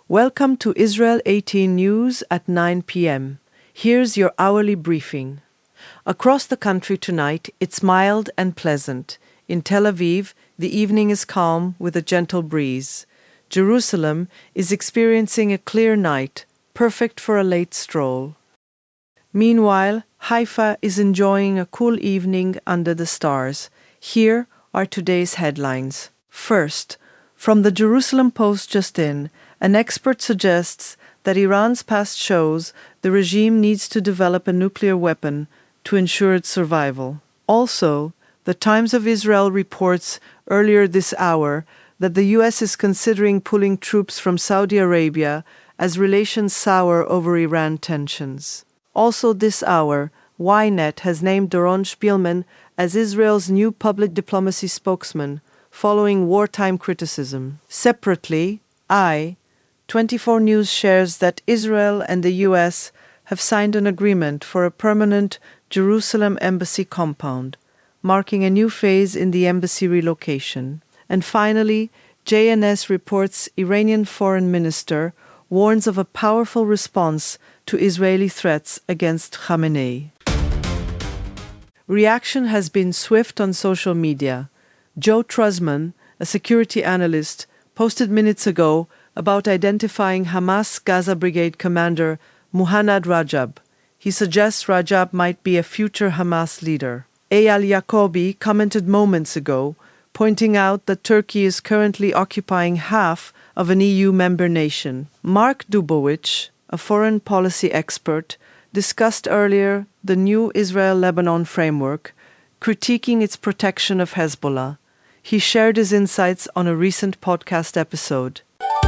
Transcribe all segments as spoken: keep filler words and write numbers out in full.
Welcome to Israel eighteen News at nine p.m. Here's your hourly briefing. Across the country tonight, it's mild and pleasant. In Tel Aviv, the evening is calm with a gentle breeze. Jerusalem is experiencing a clear night, perfect for a late stroll. Meanwhile, Haifa is enjoying a cool evening under the stars. Here are today's headlines. First, from the Jerusalem Post just in, an expert suggests that Iran's past shows the regime needs to develop a nuclear weapon to ensure its survival. Also, the Times of Israel reports earlier this hour that the U S is considering pulling troops from Saudi Arabia as relations sour over Iran tensions. Also this hour, Ynet has named Doron Shpilman as Israel's new public diplomacy spokesman, following wartime criticism. Separately, I, twenty-four News shares that Israel and the U S have signed an agreement for a permanent Jerusalem embassy compound, marking a new phase in the embassy relocation. And finally, J N S reports Iranian foreign minister warns of a powerful response to Israeli threats against Khamenei. Reaction has been swift on social media. Joe Truzman, a security analyst, posted minutes ago about identifying Hamas Gaza Brigade commander Muhannad Rajab. He suggests Rajab might be a future Hamas leader. Eyal Yacobi commented moments ago, pointing out that Turkey is currently occupying half of an E U member nation. Mark Dubowicz, a foreign policy expert, discussed earlier the new Israel-Lebanon framework, critiquing its protection of Hezbollah. He shared his insights on a recent podcast episode.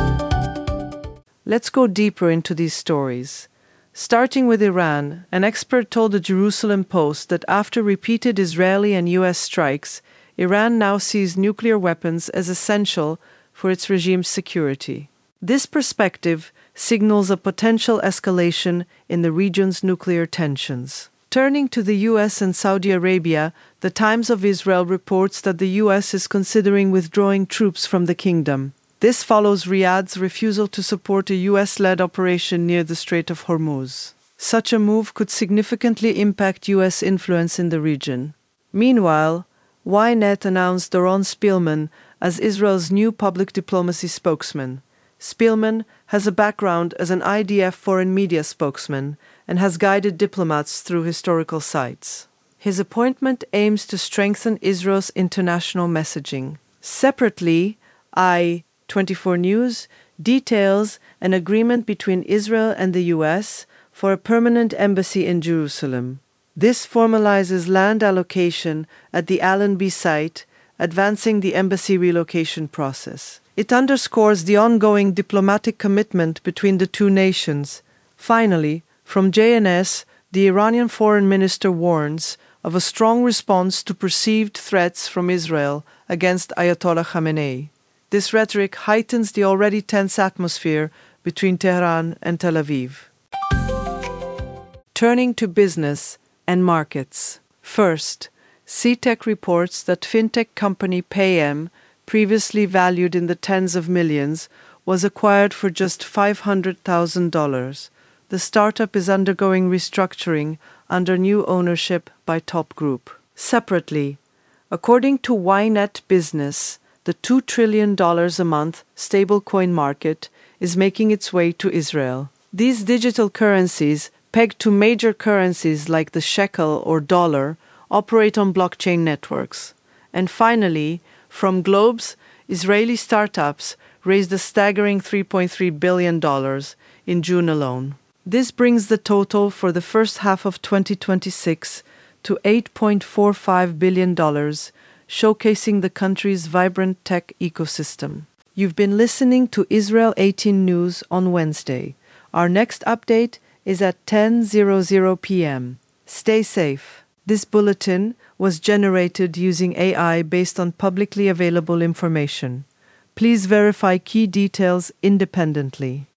Let's go deeper into these stories. Starting with Iran, an expert told the Jerusalem Post that after repeated Israeli and U S strikes, Iran now sees nuclear weapons as essential for its regime's security. This perspective signals a potential escalation in the region's nuclear tensions. Turning to the U S and Saudi Arabia, the Times of Israel reports that the U S is considering withdrawing troops from the kingdom. This follows Riyadh's refusal to support a U S-led operation near the Strait of Hormuz. Such a move could significantly impact U S influence in the region. Meanwhile, Ynet announced Doron Shpilman as Israel's new public diplomacy spokesman. Shpilman has a background as an I D F foreign media spokesman and has guided diplomats through historical sites. His appointment aims to strengthen Israel's international messaging. Separately, I, twenty-four News, details an agreement between Israel and the U S for a permanent embassy in Jerusalem. This formalizes land allocation at the Allenby site, advancing the embassy relocation process. It underscores the ongoing diplomatic commitment between the two nations. Finally, from J N S, the Iranian foreign minister warns of a strong response to perceived threats from Israel against Ayatollah Khamenei. This rhetoric heightens the already tense atmosphere between Tehran and Tel Aviv. Turning to business and markets. First, C TEC reports that fintech company Payem, previously valued in the tens of millions, was acquired for just five hundred thousand dollars. The startup is undergoing restructuring under new ownership by Top Group. Separately, according to Ynet Business, the two trillion dollars a month stablecoin market is making its way to Israel. These digital currencies, pegged to major currencies like the shekel or dollar, operate on blockchain networks. And finally, from Globes, Israeli startups raised a staggering three point three billion dollars in June alone. This brings the total for the first half of twenty twenty-six to eight point four five billion dollars, showcasing the country's vibrant tech ecosystem. You've been listening to Israel eighteen News on Wednesday. Our next update is at ten p.m. Stay safe. This bulletin was generated using A I based on publicly available information. Please verify key details independently.